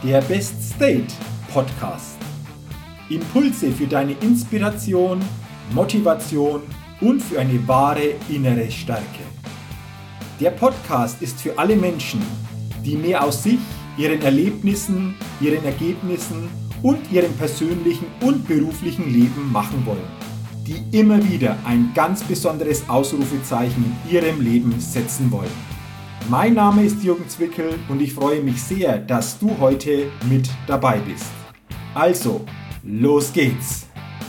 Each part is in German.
Der Best State Podcast. Impulse für deine Inspiration, Motivation und für eine wahre innere Stärke. Der Podcast ist für alle Menschen, die mehr aus sich, ihren Erlebnissen, ihren Ergebnissen und ihrem persönlichen und beruflichen Leben machen wollen, die immer wieder ein ganz besonderes Ausrufezeichen in ihrem Leben setzen wollen. Mein Name ist Jürgen Zwickel und ich freue mich sehr, dass du heute mit dabei bist. Also, los geht's!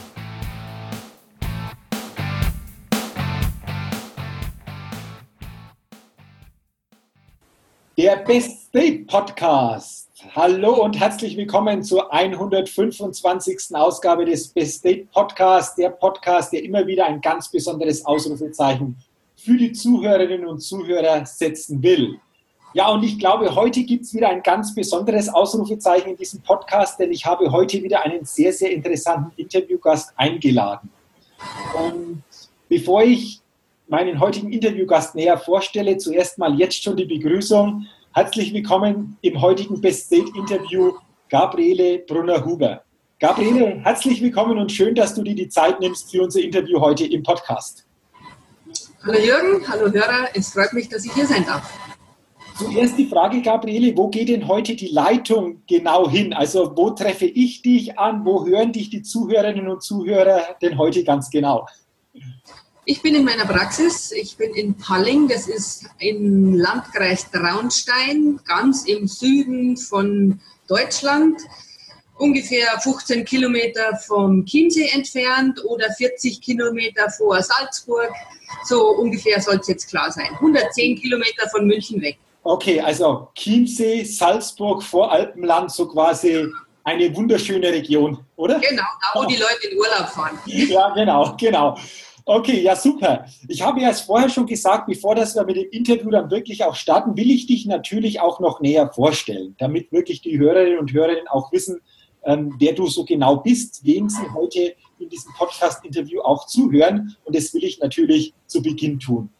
Der Best State Podcast. Hallo und herzlich willkommen zur 125. Ausgabe des Best State Podcasts. Der Podcast, der immer wieder ein ganz besonderes Ausrufezeichen für die Zuhörerinnen und Zuhörer setzen will. Ja, und ich glaube, heute gibt es wieder ein ganz besonderes Ausrufezeichen in diesem Podcast, denn ich habe heute wieder einen sehr, sehr interessanten Interviewgast eingeladen. Und bevor ich meinen heutigen Interviewgast näher vorstelle, zuerst mal jetzt schon die Begrüßung. Herzlich willkommen im heutigen Best State Interview, Gabriele Brunner-Huber. Gabriele, herzlich willkommen und schön, dass du dir die Zeit nimmst für unser Interview heute im Podcast. Hallo Jürgen, hallo Hörer, es freut mich, dass ich hier sein darf. Zuerst die Frage, Gabriele, wo geht denn heute die Leitung genau hin? Also wo treffe ich dich an, wo hören dich die Zuhörerinnen und Zuhörer denn heute ganz genau? Ich bin in meiner Praxis, ich bin in Palling, das ist im Landkreis Traunstein, ganz im Süden von Deutschland, ungefähr 15 Kilometer vom Chiemsee entfernt oder 40 Kilometer vor Salzburg. So ungefähr soll es jetzt klar sein. 110 Kilometer von München weg. Okay, also Chiemsee, Salzburg, Voralpenland, so quasi eine wunderschöne Region, oder? Genau, da wo die Leute in Urlaub fahren. Ja, genau. Okay, ja super. Ich habe ja es vorher schon gesagt, bevor wir mit dem Interview dann wirklich auch starten, will ich dich natürlich auch noch näher vorstellen, damit wirklich die Hörerinnen und Hörer auch wissen, wer du so genau bist, wem sie heute in diesem Podcast-Interview auch zuhören. Und das will ich natürlich zu Beginn tun.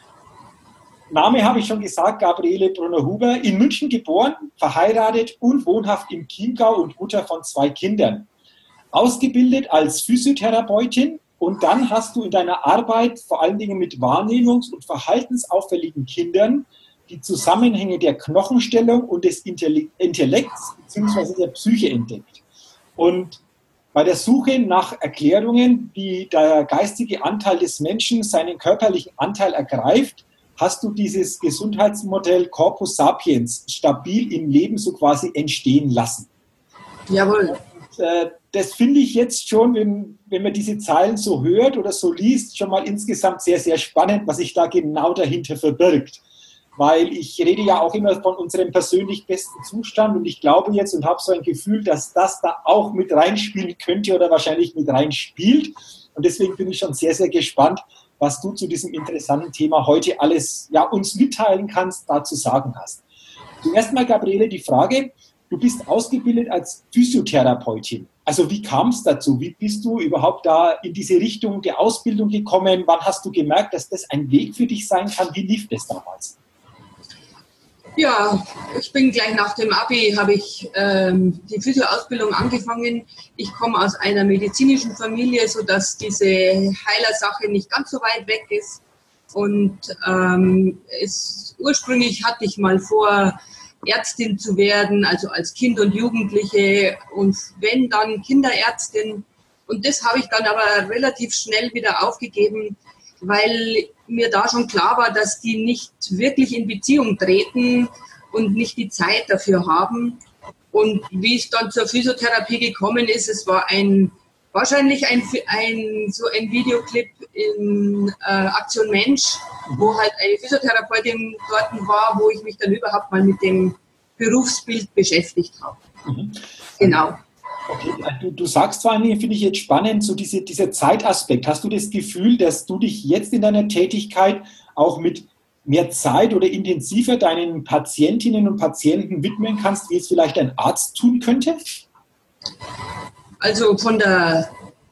Name habe ich schon gesagt, Gabriele Brunner-Huber, in München geboren, verheiratet und wohnhaft im Chiemgau und Mutter von 2 Kindern. Ausgebildet als Physiotherapeutin und dann hast du in deiner Arbeit vor allen Dingen mit wahrnehmungs- und verhaltensauffälligen Kindern die Zusammenhänge der Knochenstellung und des Intellekts bzw. der Psyche entdeckt. Und bei der Suche nach Erklärungen, wie der geistige Anteil des Menschen seinen körperlichen Anteil ergreift, hast du dieses Gesundheitsmodell Corpus Sapiens stabil im Leben so quasi entstehen lassen. Jawohl. Und, das finde ich jetzt schon, wenn man diese Zeilen so hört oder so liest, schon mal insgesamt sehr, sehr spannend, was sich da genau dahinter verbirgt. Weil ich rede ja auch immer von unserem persönlich besten Zustand und ich glaube jetzt und habe so ein Gefühl, dass das da auch mit reinspielen könnte oder wahrscheinlich mit reinspielt. Und deswegen bin ich schon sehr, sehr gespannt, was du zu diesem interessanten Thema heute alles uns mitteilen kannst, dazu sagen hast. Zuerst mal, Gabriele, die Frage, du bist ausgebildet als Physiotherapeutin. Also wie kam es dazu? Wie bist du überhaupt da in diese Richtung der Ausbildung gekommen? Wann hast du gemerkt, dass das ein Weg für dich sein kann? Wie lief das damals? Ja, ich bin gleich nach dem Abi, habe ich die Physio-Ausbildung angefangen. Ich komme aus einer medizinischen Familie, sodass diese Heilersache nicht ganz so weit weg ist. Und ursprünglich hatte ich mal vor, Ärztin zu werden, also als Kind und Jugendliche und wenn, dann Kinderärztin. Und das habe ich dann aber relativ schnell wieder aufgegeben, weil mir da schon klar war, dass die nicht wirklich in Beziehung treten und nicht die Zeit dafür haben. Und wie es dann zur Physiotherapie gekommen ist, es war wahrscheinlich ein Videoclip in Aktion Mensch, wo halt eine Physiotherapeutin dort war, wo ich mich dann überhaupt mal mit dem Berufsbild beschäftigt habe. Mhm. Genau. Okay, du sagst zwar, finde ich jetzt spannend, so dieser Zeitaspekt. Hast du das Gefühl, dass du dich jetzt in deiner Tätigkeit auch mit mehr Zeit oder intensiver deinen Patientinnen und Patienten widmen kannst, wie es vielleicht ein Arzt tun könnte? Also von der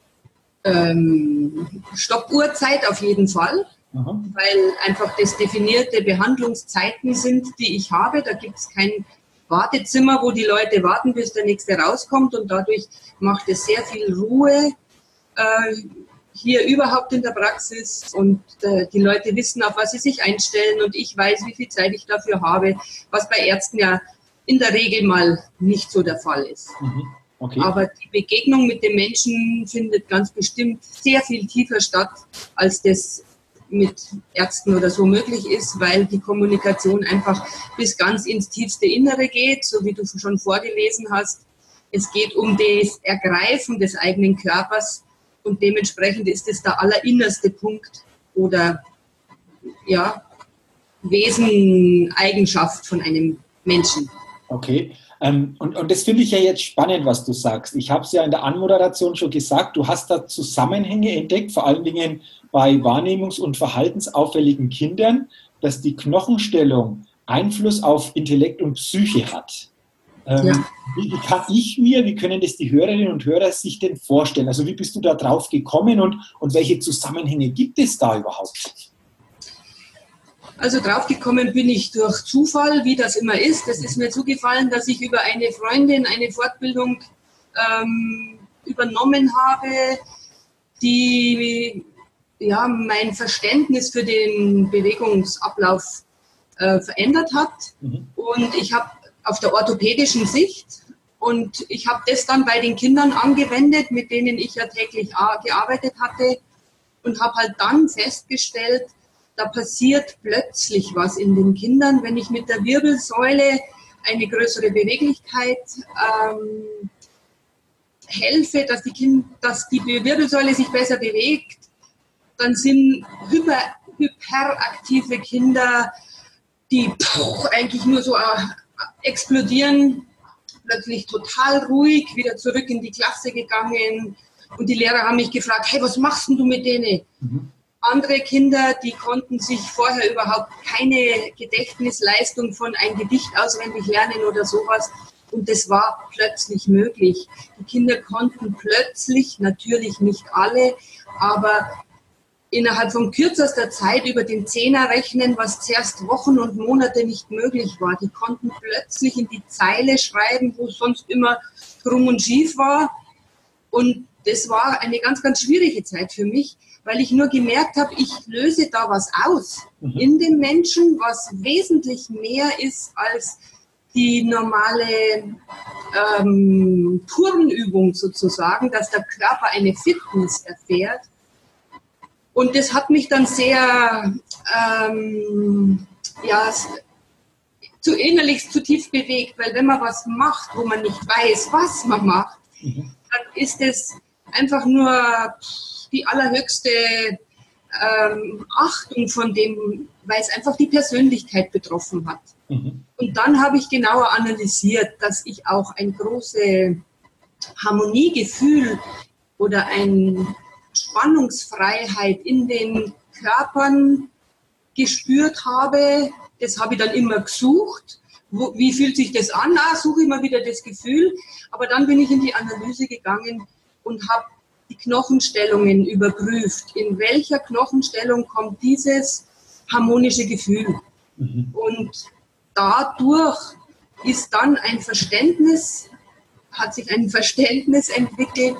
Stoppuhrzeit auf jeden Fall. Weil einfach das definierte Behandlungszeiten sind, die ich habe. Da gibt es kein Wartezimmer, wo die Leute warten, bis der nächste rauskommt, und dadurch macht es sehr viel Ruhe hier überhaupt in der Praxis, und die Leute wissen, auf was sie sich einstellen, und ich weiß, wie viel Zeit ich dafür habe, was bei Ärzten ja in der Regel mal nicht so der Fall ist. Okay. Aber die Begegnung mit den Menschen findet ganz bestimmt sehr viel tiefer statt, als das mit Ärzten oder so möglich ist, weil die Kommunikation einfach bis ganz ins tiefste Innere geht, so wie du schon vorgelesen hast. Es geht um das Ergreifen des eigenen Körpers, und dementsprechend ist es der allerinnerste Punkt oder ja, Wesen, Eigenschaft von einem Menschen. Okay. Und das finde ich ja jetzt spannend, was du sagst. Ich habe es ja in der Anmoderation schon gesagt, du hast da Zusammenhänge entdeckt, vor allen Dingen bei wahrnehmungs- und verhaltensauffälligen Kindern, dass die Knochenstellung Einfluss auf Intellekt und Psyche hat. Ja. Wie können das die Hörerinnen und Hörer sich denn vorstellen? Also wie bist du da drauf gekommen und welche Zusammenhänge gibt es da überhaupt? Also draufgekommen bin ich durch Zufall, wie das immer ist. Es ist mir zugefallen, dass ich über eine Freundin eine Fortbildung übernommen habe, die ja, mein Verständnis für den Bewegungsablauf verändert hat. Und ich habe auf der orthopädischen Sicht, und ich habe das dann bei den Kindern angewendet, mit denen ich ja täglich gearbeitet hatte, und habe halt dann festgestellt, da passiert plötzlich was in den Kindern, wenn ich mit der Wirbelsäule eine größere Beweglichkeit helfe, dass die Wirbelsäule sich besser bewegt, dann sind hyperaktive Kinder, die eigentlich nur so explodieren, plötzlich total ruhig, wieder zurück in die Klasse gegangen, und die Lehrer haben mich gefragt, hey, was machst denn du mit denen? Andere Kinder, die konnten sich vorher überhaupt keine Gedächtnisleistung von ein Gedicht auswendig lernen oder sowas. Und das war plötzlich möglich. Die Kinder konnten plötzlich, natürlich nicht alle, aber innerhalb von kürzester Zeit über den Zehner rechnen, was zuerst Wochen und Monate nicht möglich war. Die konnten plötzlich in die Zeile schreiben, wo es sonst immer krumm und schief war. Und das war eine ganz, ganz schwierige Zeit für mich, weil ich nur gemerkt habe, ich löse da was aus in den Menschen, was wesentlich mehr ist als die normale Turnübung sozusagen, dass der Körper eine Fitness erfährt. Und das hat mich dann sehr innerlich zutiefst bewegt, weil wenn man was macht, wo man nicht weiß, was man macht, dann ist es einfach nur die allerhöchste Achtung von dem, weil es einfach die Persönlichkeit betroffen hat. Und dann habe ich genauer analysiert, dass ich auch ein großes Harmoniegefühl oder eine Spannungsfreiheit in den Körpern gespürt habe. Das habe ich dann immer gesucht. Wie fühlt sich das an? Suche ich immer wieder das Gefühl. Aber dann bin ich in die Analyse gegangen und habe die Knochenstellungen überprüft. In welcher Knochenstellung kommt dieses harmonische Gefühl? Und dadurch hat sich ein Verständnis entwickelt,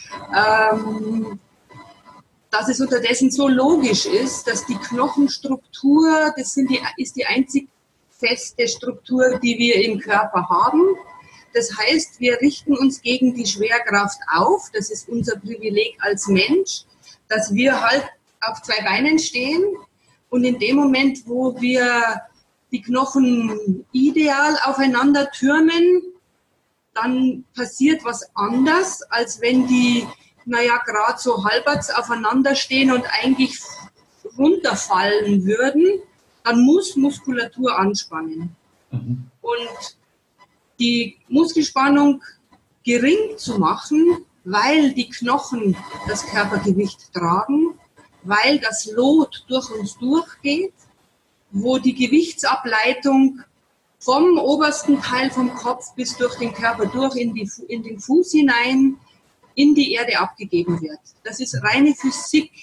dass es unterdessen so logisch ist, dass die Knochenstruktur, ist die einzig feste Struktur, die wir im Körper haben. Das heißt, wir richten uns gegen die Schwerkraft auf. Das ist unser Privileg als Mensch, dass wir halt auf zwei Beinen stehen. Und in dem Moment, wo wir die Knochen ideal aufeinander türmen, dann passiert was anders, als wenn die, gerade so halbwegs aufeinander stehen und eigentlich runterfallen würden. Dann muss Muskulatur anspannen. Und die Muskelspannung gering zu machen, weil die Knochen das Körpergewicht tragen, weil das Lot durch uns durchgeht, wo die Gewichtsableitung vom obersten Teil vom Kopf bis durch den Körper durch in den Fuß hinein in die Erde abgegeben wird. Das ist reine Physik.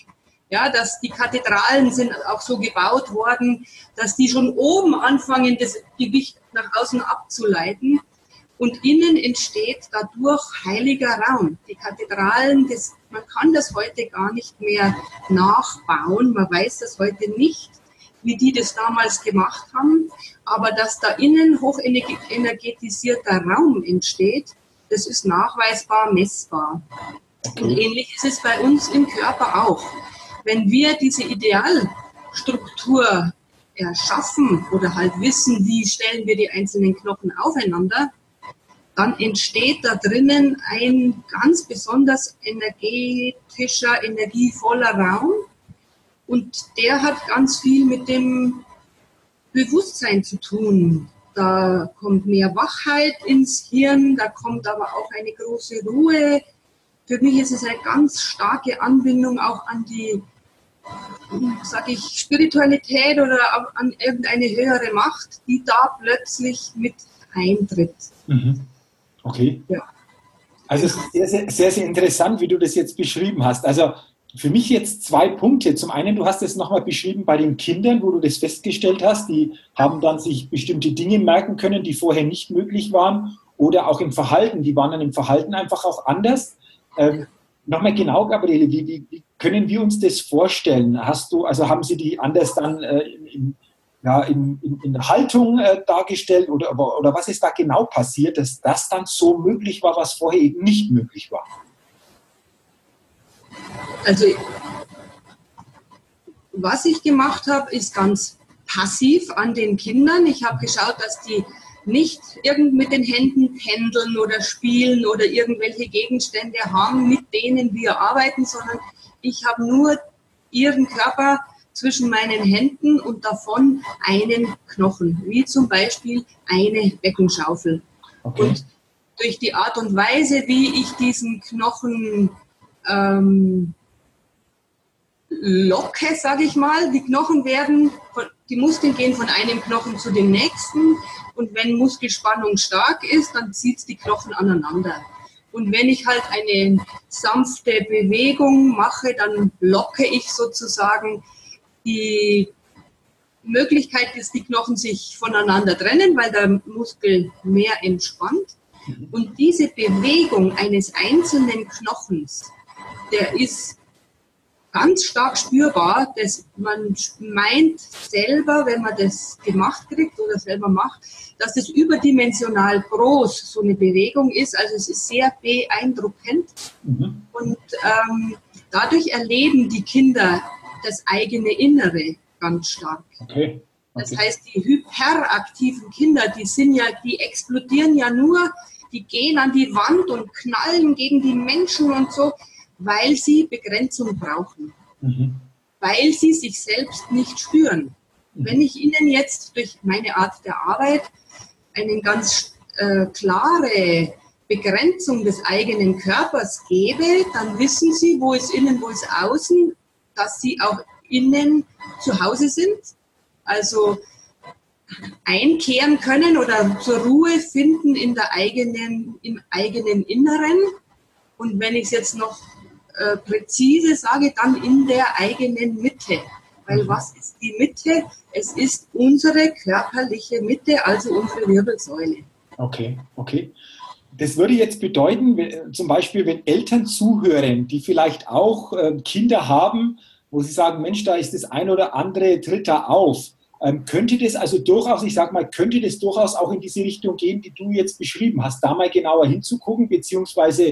Ja, dass die Kathedralen sind auch so gebaut worden, dass die schon oben anfangen, das Gewicht nach außen abzuleiten. Und innen entsteht dadurch heiliger Raum. Die Kathedralen, man kann das heute gar nicht mehr nachbauen. Man weiß das heute nicht, wie die das damals gemacht haben. Aber dass da innen hochenergetisierter Raum entsteht, das ist nachweisbar, messbar. Okay. Und ähnlich ist es bei uns im Körper auch. Wenn wir diese Idealstruktur erschaffen oder halt wissen, wie stellen wir die einzelnen Knochen aufeinander, dann entsteht da drinnen ein ganz besonders energetischer, energievoller Raum. Und der hat ganz viel mit dem Bewusstsein zu tun. Da kommt mehr Wachheit ins Hirn, da kommt aber auch eine große Ruhe. Für mich ist es eine ganz starke Anbindung auch an die, sage ich, Spiritualität oder an irgendeine höhere Macht, die da plötzlich mit eintritt. Mhm. Okay. Ja. Also es ist sehr, sehr, sehr interessant, wie du das jetzt beschrieben hast. Also für mich jetzt 2 Punkte. Zum einen, du hast es nochmal beschrieben bei den Kindern, wo du das festgestellt hast. Die haben dann sich bestimmte Dinge merken können, die vorher nicht möglich waren. Oder auch im Verhalten. Die waren dann im Verhalten einfach auch anders. Nochmal genau, Gabriele, wie können wir uns das vorstellen? Haben Sie die anders dann in der Haltung dargestellt oder was ist da genau passiert, dass das dann so möglich war, was vorher eben nicht möglich war? Also was ich gemacht habe, ist ganz passiv an den Kindern. Ich habe geschaut, dass die nicht mit den Händen pendeln oder spielen oder irgendwelche Gegenstände haben, mit denen wir arbeiten, sondern ich habe nur ihren Körper zwischen meinen Händen und davon einen Knochen, wie zum Beispiel eine Beckenschaufel. Okay. Und durch die Art und Weise, wie ich diesen Knochen locke, sage ich mal, die Muskeln gehen von einem Knochen zu dem nächsten und wenn Muskelspannung stark ist, dann zieht es die Knochen aneinander. Und wenn ich halt eine sanfte Bewegung mache, dann locke ich sozusagen die Möglichkeit, dass die Knochen sich voneinander trennen, weil der Muskel mehr entspannt. Und diese Bewegung eines einzelnen Knochens, der ist ganz stark spürbar, dass man meint selber, wenn man das gemacht kriegt oder selber macht, dass es überdimensional groß so eine Bewegung ist. Also es ist sehr beeindruckend. Mhm. Und dadurch erleben die Kinder das eigene Innere ganz stark. Okay. Das heißt, die hyperaktiven Kinder, die explodieren ja nur, die gehen an die Wand und knallen gegen die Menschen und so, weil sie Begrenzung brauchen, weil sie sich selbst nicht spüren. Wenn ich ihnen jetzt durch meine Art der Arbeit eine ganz klare Begrenzung des eigenen Körpers gebe, dann wissen sie, wo ist innen, wo ist außen, dass sie auch innen zu Hause sind, also einkehren können oder zur Ruhe finden im eigenen Inneren. Und wenn ich es jetzt noch präzise sage, dann in der eigenen Mitte. Weil was ist die Mitte? Es ist unsere körperliche Mitte, also unsere Wirbelsäule. Okay. Das würde jetzt bedeuten, zum Beispiel, wenn Eltern zuhören, die vielleicht auch Kinder haben, wo sie sagen, Mensch, da ist das ein oder andere, tritt da auf. Könnte das durchaus auch in diese Richtung gehen, die du jetzt beschrieben hast, da mal genauer hinzugucken, beziehungsweise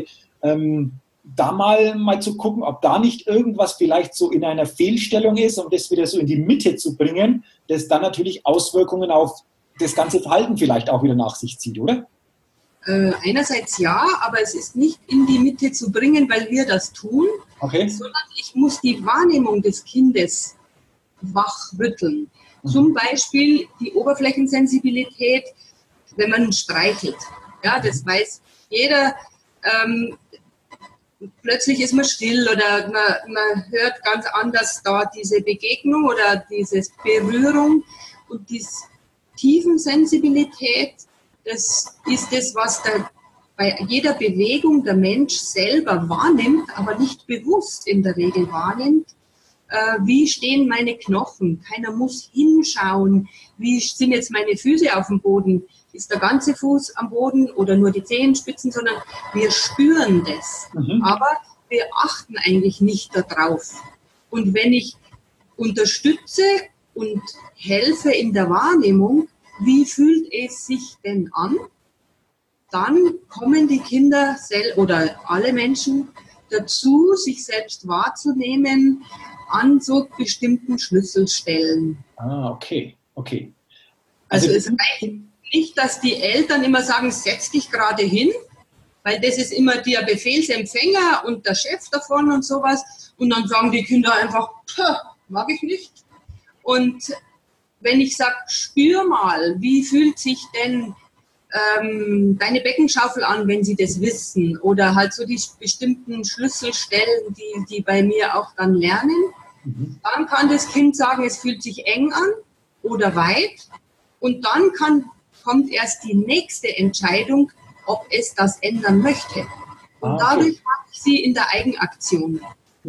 da mal zu gucken, ob da nicht irgendwas vielleicht so in einer Fehlstellung ist, um das wieder so in die Mitte zu bringen, das dann natürlich Auswirkungen auf das ganze Verhalten vielleicht auch wieder nach sich zieht, oder? Einerseits ja, aber es ist nicht in die Mitte zu bringen, weil wir das tun, sondern ich muss die Wahrnehmung des Kindes wachrütteln. Zum Beispiel die Oberflächensensibilität, wenn man streichelt. Ja, das weiß jeder. Plötzlich ist man still oder man hört ganz anders da diese Begegnung oder diese Berührung. Und diese Tiefensensibilität, das ist das, was bei jeder Bewegung der Mensch selber wahrnimmt, aber nicht bewusst in der Regel wahrnimmt. wie stehen meine Knochen? Keiner muss hinschauen, wie sind jetzt meine Füße auf dem Boden? Ist der ganze Fuß am Boden oder nur die Zehenspitzen, sondern wir spüren das. Aber wir achten eigentlich nicht darauf. Und wenn ich unterstütze und helfe in der Wahrnehmung, wie fühlt es sich denn an, dann kommen die Kinder oder alle Menschen dazu, sich selbst wahrzunehmen an so bestimmten Schlüsselstellen. Okay. Also es reicht nicht, dass die Eltern immer sagen, setz dich gerade hin, weil das ist immer der Befehlsempfänger und der Chef davon und sowas. Und dann sagen die Kinder einfach, mag ich nicht. Und wenn ich sage, spür mal, wie fühlt sich denn deine Beckenschaufel an, wenn sie das wissen, oder halt so die bestimmten Schlüsselstellen, die bei mir auch dann lernen, dann kann das Kind sagen, es fühlt sich eng an oder weit, und dann kommt erst die nächste Entscheidung, ob es das ändern möchte. Und dadurch habe ich sie in der Eigenaktion.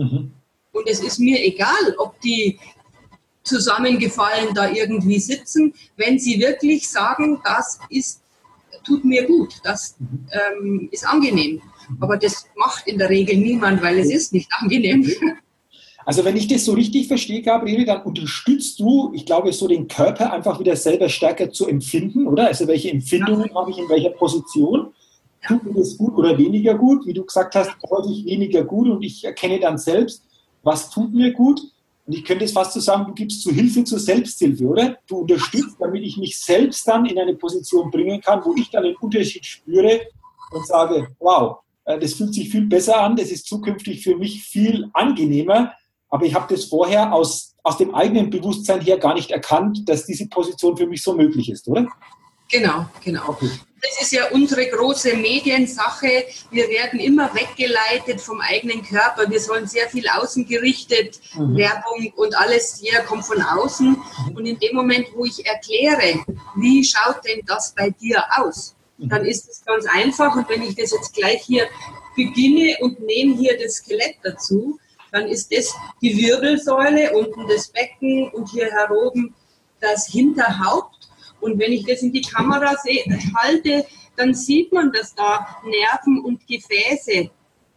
Und es ist mir egal, ob die zusammengefallen da irgendwie sitzen, wenn sie wirklich sagen, das tut mir gut, das ist angenehm. Aber das macht in der Regel niemand, weil es ist nicht angenehm. Also wenn ich das so richtig verstehe, Gabriele, dann unterstützt du, ich glaube, so den Körper einfach wieder selber stärker zu empfinden, oder? Also welche Empfindungen habe ich in welcher Position? Tut mir das gut oder weniger gut? Wie du gesagt hast, häufig weniger gut, und ich erkenne dann selbst, was tut mir gut. Und ich könnte es fast so sagen, du gibst so Hilfe zur Selbsthilfe, oder? Du unterstützt, damit ich mich selbst dann in eine Position bringen kann, wo ich dann den Unterschied spüre und sage, wow, das fühlt sich viel besser an, das ist zukünftig für mich viel angenehmer, aber ich habe das vorher aus dem eigenen Bewusstsein her gar nicht erkannt, dass diese Position für mich so möglich ist, oder? Genau. Okay. Das ist ja unsere große Mediensache. Wir werden immer weggeleitet vom eigenen Körper. Wir sollen sehr viel außengerichtet, Werbung und alles hier kommt von außen. Und in dem Moment, wo ich erkläre, wie schaut denn das bei dir aus, dann ist es ganz einfach. Und wenn ich das jetzt gleich hier beginne und nehme hier das Skelett dazu, dann ist das die Wirbelsäule, unten das Becken und hier heroben das Hinterhaupt. Und wenn ich das in die Kamera halte, dann sieht man, dass da Nerven und Gefäße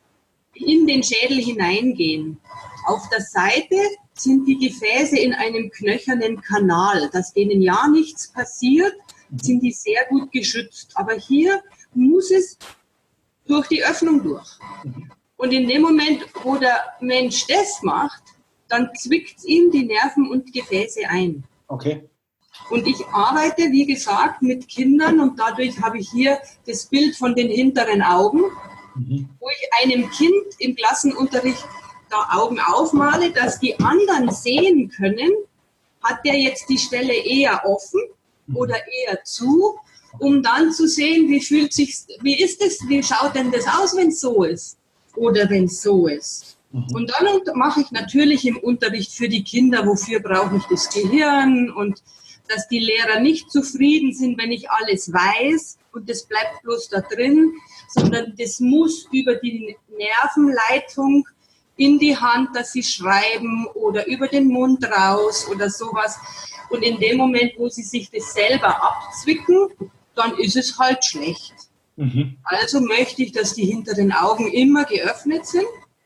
in den Schädel hineingehen. Auf der Seite sind die Gefäße in einem knöchernen Kanal, dass denen ja nichts passiert, sind die sehr gut geschützt. Aber hier muss es durch die Öffnung durch. Und in dem Moment, wo der Mensch das macht, dann zwickt es ihm die Nerven und Gefäße ein. Okay. Und ich arbeite, wie gesagt, mit Kindern, und dadurch habe ich hier das Bild von den hinteren Augen, wo ich einem Kind im Klassenunterricht da Augen aufmale, dass die anderen sehen können, hat der jetzt die Stelle eher offen oder eher zu, um dann zu sehen, wie ist es, wie schaut denn das aus, wenn es so ist oder wenn es so ist. Und dann mache ich natürlich im Unterricht für die Kinder, wofür brauche ich das Gehirn, und dass die Lehrer nicht zufrieden sind, wenn ich alles weiß und das bleibt bloß da drin, sondern das muss über die Nervenleitung in die Hand, dass sie schreiben, oder über den Mund raus oder sowas. Und in dem Moment, wo sie sich das selber abzwicken, dann ist es halt schlecht. Also möchte ich, dass die hinteren Augen immer geöffnet sind.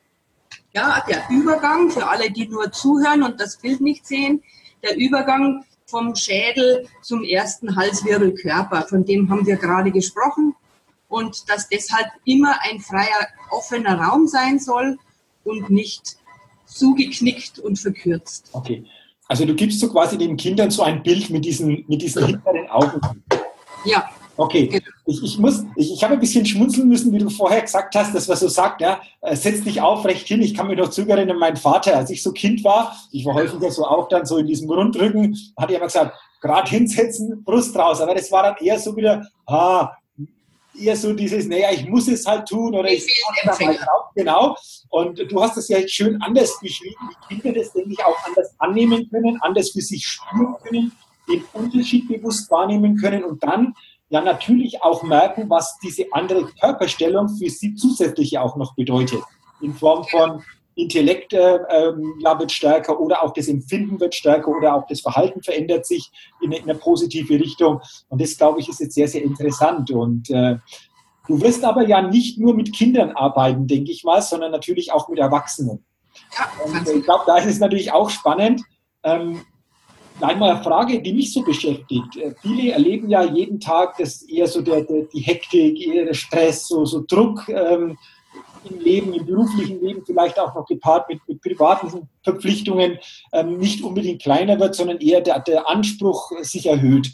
Ja, der Übergang, für alle, die nur zuhören und das Bild nicht sehen, der Übergang vom Schädel zum ersten Halswirbelkörper, von dem haben wir gerade gesprochen, und dass deshalb immer ein freier, offener Raum sein soll und nicht zugeknickt und verkürzt. Okay, also du gibst so quasi den Kindern so ein Bild mit diesen hinteren Augen. Ja. Okay, genau. Ich habe ein bisschen schmunzeln müssen, wie du vorher gesagt hast, dass man so sagt, ja, setz dich aufrecht hin. Ich kann mich noch zurückerinnern, mein Vater, als ich so Kind war, ich war häufiger so auch dann so in diesem Rundrücken, hat er immer gesagt, gerade hinsetzen, Brust raus. Aber das war dann eher so wieder, eher so dieses, naja, ich muss es halt tun oder ich mache da mal drauf. Genau. Und du hast das ja jetzt schön anders beschrieben, wie Kinder das, denke ich, auch anders annehmen können, anders für sich spüren können, den Unterschied bewusst wahrnehmen können und dann ja natürlich auch merken, was diese andere Körperstellung für sie zusätzlich auch noch bedeutet. In Form von Intellekt ja, wird stärker oder auch das Empfinden wird stärker oder auch das Verhalten verändert sich in eine positive Richtung. Und das, glaube ich, ist jetzt sehr, sehr interessant. Und du wirst aber ja nicht nur mit Kindern arbeiten, denke ich mal, sondern natürlich auch mit Erwachsenen. Ja, Und ich glaube, da ist es natürlich auch spannend. Gleich mal eine Frage, die mich so beschäftigt. Viele erleben ja jeden Tag, dass eher so die Hektik, eher der Stress, so Druck im Leben, im beruflichen Leben, vielleicht auch noch gepaart mit privaten Verpflichtungen, nicht unbedingt kleiner wird, sondern eher der Anspruch sich erhöht.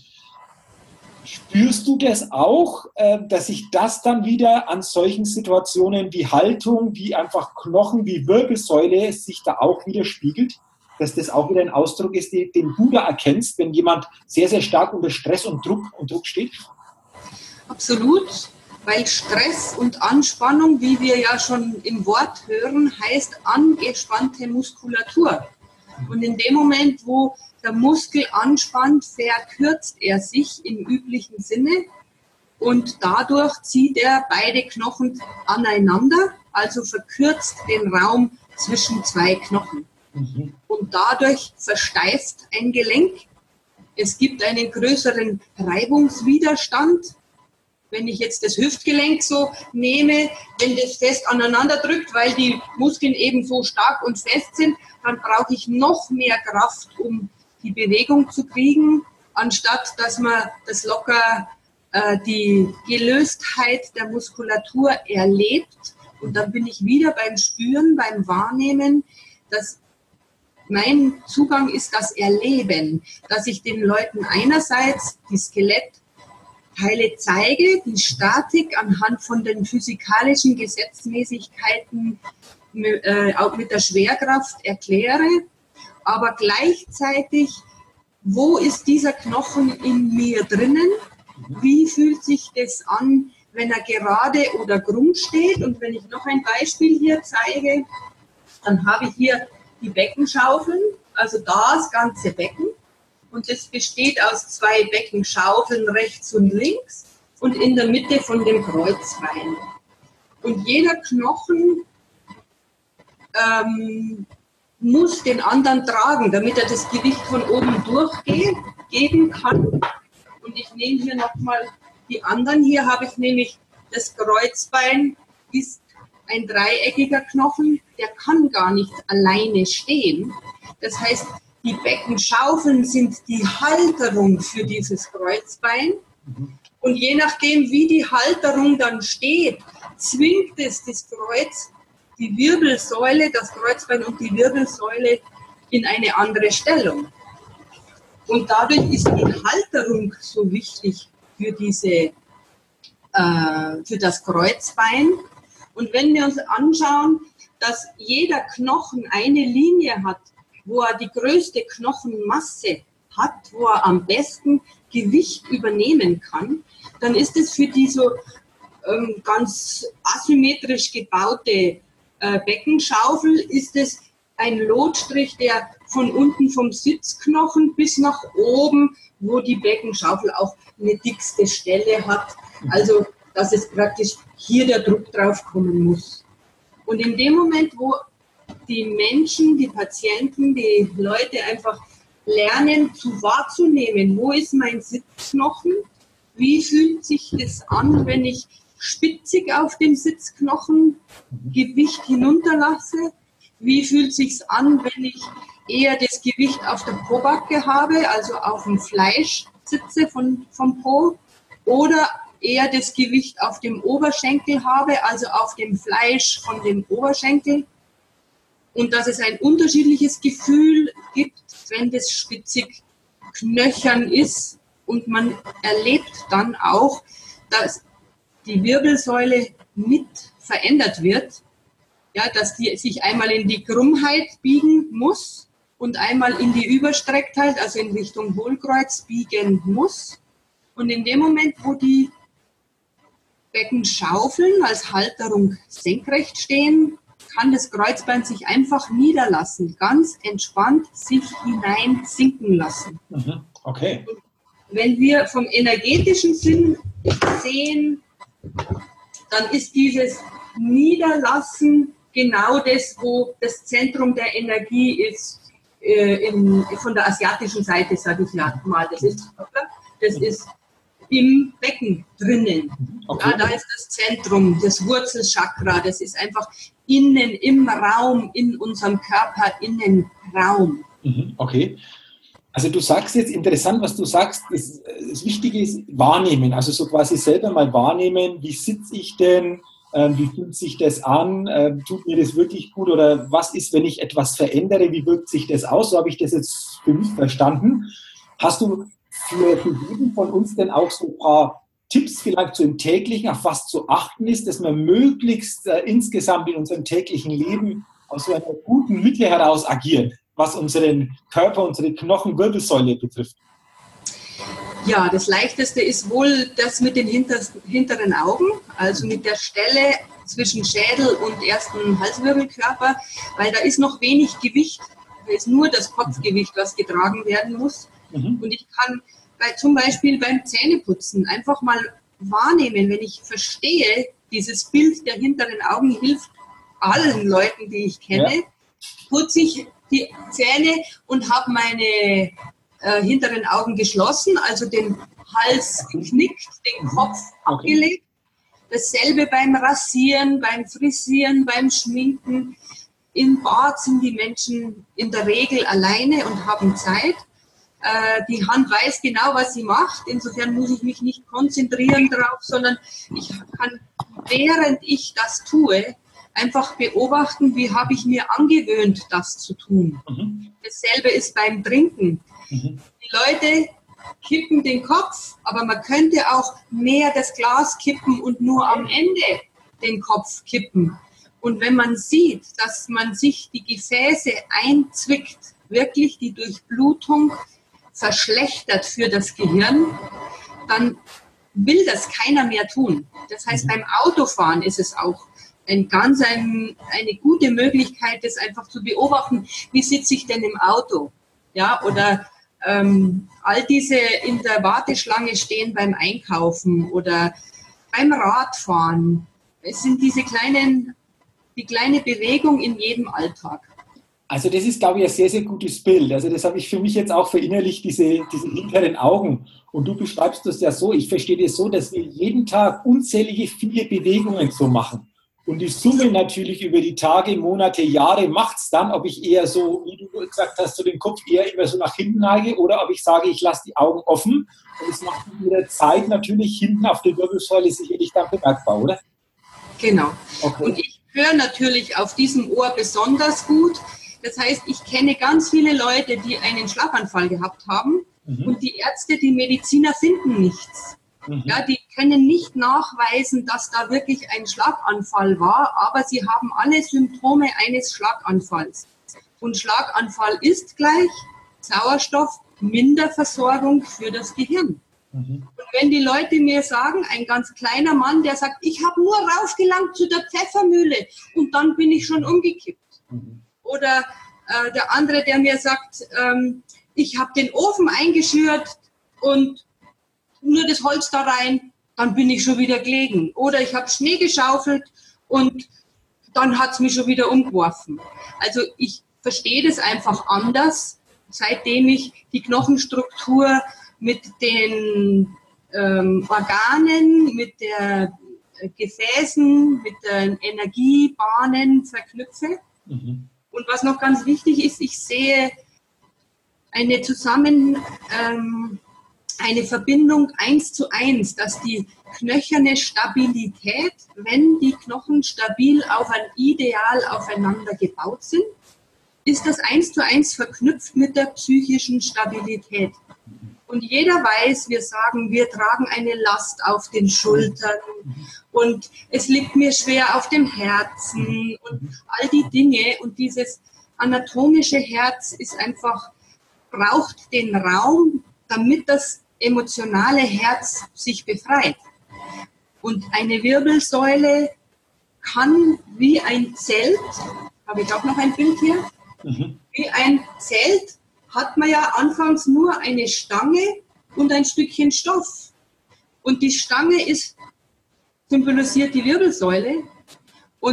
Spürst du das auch, dass sich das dann wieder an solchen Situationen wie Haltung, wie einfach Knochen, wie Wirbelsäule sich da auch widerspiegelt? Dass das auch wieder ein Ausdruck ist, den du da erkennst, wenn jemand sehr, sehr stark unter Stress und Druck steht? Absolut, weil Stress und Anspannung, wie wir ja schon im Wort hören, heißt angespannte Muskulatur. Und in dem Moment, wo der Muskel anspannt, verkürzt er sich im üblichen Sinne und dadurch zieht er beide Knochen aneinander, also verkürzt den Raum zwischen zwei Knochen. Und dadurch versteift ein Gelenk. Es gibt einen größeren Reibungswiderstand. Wenn ich jetzt das Hüftgelenk so nehme, wenn das fest aneinander drückt, weil die Muskeln eben so stark und fest sind, dann brauche ich noch mehr Kraft, um die Bewegung zu kriegen, anstatt dass man das locker die Gelöstheit der Muskulatur erlebt. Und dann bin ich wieder beim Spüren, beim Wahrnehmen, dass mein Zugang ist das Erleben, dass ich den Leuten einerseits die Skelettteile zeige, die Statik anhand von den physikalischen Gesetzmäßigkeiten auch mit der Schwerkraft erkläre, aber gleichzeitig, wo ist dieser Knochen in mir drinnen? Wie fühlt sich das an, wenn er gerade oder krumm steht? Und wenn ich noch ein Beispiel hier zeige, dann habe ich hier die Beckenschaufeln, also das ganze Becken. Und das besteht aus zwei Beckenschaufeln rechts und links und in der Mitte von dem Kreuzbein. Und jeder Knochen muss den anderen tragen, damit er das Gewicht von oben durchgeben kann. Und ich nehme hier nochmal die anderen. Hier habe ich nämlich das Kreuzbein, ist ein dreieckiger Knochen, der kann gar nicht alleine stehen. Das heißt, die Beckenschaufeln sind die Halterung für dieses Kreuzbein. Und je nachdem, wie die Halterung dann steht, zwingt es das Kreuz, die Wirbelsäule, das Kreuzbein und die Wirbelsäule in eine andere Stellung. Und dadurch ist die Halterung so wichtig für für das Kreuzbein. Und wenn wir uns anschauen, dass jeder Knochen eine Linie hat, wo er die größte Knochenmasse hat, wo er am besten Gewicht übernehmen kann, dann ist es für die so ganz asymmetrisch gebaute Beckenschaufel, ist es ein Lotstrich, der von unten vom Sitzknochen bis nach oben, wo die Beckenschaufel auch eine dickste Stelle hat, also dass es praktisch hier der Druck drauf kommen muss. Und in dem Moment, wo die Menschen, die Patienten, die Leute einfach lernen, wahrzunehmen, wo ist mein Sitzknochen, wie fühlt sich das an, wenn ich spitzig auf dem Sitzknochen Gewicht hinunterlasse, wie fühlt es sich an, wenn ich eher das Gewicht auf der Pobacke habe, also auf dem Fleisch sitze vom Po, oder eher das Gewicht auf dem Oberschenkel habe, also auf dem Fleisch von dem Oberschenkel. Und dass es ein unterschiedliches Gefühl gibt, wenn das spitzig knöchern ist. Und man erlebt dann auch, dass die Wirbelsäule mit verändert wird. Ja, dass die sich einmal in die Krummheit biegen muss und einmal in die Überstrecktheit, also in Richtung Hohlkreuz biegen muss. Und in dem Moment, wo die Beckenschaufeln als Halterung senkrecht stehen, kann das Kreuzbein sich einfach niederlassen, ganz entspannt sich hinein sinken lassen. Okay. Und wenn wir vom energetischen Sinn sehen, dann ist dieses Niederlassen genau das, wo das Zentrum der Energie ist, von der asiatischen Seite, sage ich ja mal. Das ist im Becken drinnen. Okay. Ja, da ist das Zentrum, das Wurzelchakra. Das ist einfach innen im Raum, in unserem Körperinnenraum. Okay. Also du sagst jetzt, interessant, was du sagst, das Wichtige ist wahrnehmen, also so quasi selber mal wahrnehmen, wie sitze ich denn, wie fühlt sich das an, tut mir das wirklich gut oder was ist, wenn ich etwas verändere, wie wirkt sich das aus, so habe ich das jetzt für mich verstanden. Hast du für jeden von uns denn auch so ein paar Tipps vielleicht so im täglichen, auf was zu achten ist, dass wir möglichst insgesamt in unserem täglichen Leben aus so einer guten Mitte heraus agieren, was unseren Körper, unsere Knochenwirbelsäule betrifft? Ja, das Leichteste ist wohl das mit den hinteren Augen, also mit der Stelle zwischen Schädel und ersten Halswirbelkörper, weil da ist noch wenig Gewicht, da ist nur das Kopfgewicht, was getragen werden muss. Und ich kann zum Beispiel beim Zähneputzen einfach mal wahrnehmen, wenn ich verstehe, dieses Bild der hinteren Augen hilft allen Leuten, die ich kenne, putze ich die Zähne und habe meine hinteren Augen geschlossen, also den Hals geknickt, den Kopf abgelegt. Dasselbe beim Rasieren, beim Frisieren, beim Schminken. Im Bad sind die Menschen in der Regel alleine und haben Zeit. Die Hand weiß genau, was sie macht. Insofern muss ich mich nicht konzentrieren darauf, sondern ich kann, während ich das tue, einfach beobachten, wie habe ich mir angewöhnt, das zu tun. Dasselbe ist beim Trinken. Die Leute kippen den Kopf, aber man könnte auch mehr das Glas kippen und nur am Ende den Kopf kippen. Und wenn man sieht, dass man sich die Gefäße einzwickt, wirklich die Durchblutung verschlechtert für das Gehirn, dann will das keiner mehr tun. Das heißt, beim Autofahren ist es auch eine gute Möglichkeit, das einfach zu beobachten. Wie sitze ich denn im Auto? Ja, oder all diese in der Warteschlange stehen beim Einkaufen oder beim Radfahren. Es sind die kleine Bewegung in jedem Alltag. Also das ist, glaube ich, ein sehr, sehr gutes Bild. Also das habe ich für mich jetzt auch verinnerlicht, diese hinteren Augen. Und du beschreibst das ja so, ich verstehe das so, dass wir jeden Tag unzählige viele Bewegungen so machen. Und die Summe natürlich über die Tage, Monate, Jahre macht es dann, ob ich eher so, wie du gesagt hast, so den Kopf eher immer so nach hinten neige oder ob ich sage, ich lasse die Augen offen. Und es macht mit der Zeit natürlich hinten auf der Wirbelsäule sicherlich dann bemerkbar, oder? Genau. Okay. Und ich höre natürlich auf diesem Ohr besonders gut. Das heißt, ich kenne ganz viele Leute, die einen Schlaganfall gehabt haben und die Ärzte, die Mediziner finden nichts. Ja, die können nicht nachweisen, dass da wirklich ein Schlaganfall war, aber sie haben alle Symptome eines Schlaganfalls. Und Schlaganfall ist gleich Sauerstoffminderversorgung für das Gehirn. Und wenn die Leute mir sagen, ein ganz kleiner Mann, der sagt, ich habe nur raufgelangt zu der Pfeffermühle und dann bin ich schon umgekippt. Oder der andere, der mir sagt, ich habe den Ofen eingeschürt und nur das Holz da rein, dann bin ich schon wieder gelegen. Oder ich habe Schnee geschaufelt und dann hat es mich schon wieder umgeworfen. Also ich verstehe das einfach anders, seitdem ich die Knochenstruktur mit den Organen, mit den Gefäßen, mit den Energiebahnen verknüpfe. Und was noch ganz wichtig ist, ich sehe eine Verbindung 1:1, dass die knöcherne Stabilität, wenn die Knochen stabil ideal aufeinander gebaut sind, ist das 1:1 verknüpft mit der psychischen Stabilität. Und jeder weiß, wir sagen, wir tragen eine Last auf den Schultern und es liegt mir schwer auf dem Herzen und all die Dinge. Und dieses anatomische Herz braucht den Raum, damit das emotionale Herz sich befreit. Und eine Wirbelsäule kann wie ein Zelt, habe ich auch noch ein Bild hier, wie ein Zelt hat man ja anfangs nur eine Stange und ein Stückchen Stoff. Und die Stange symbolisiert die Wirbelsäule und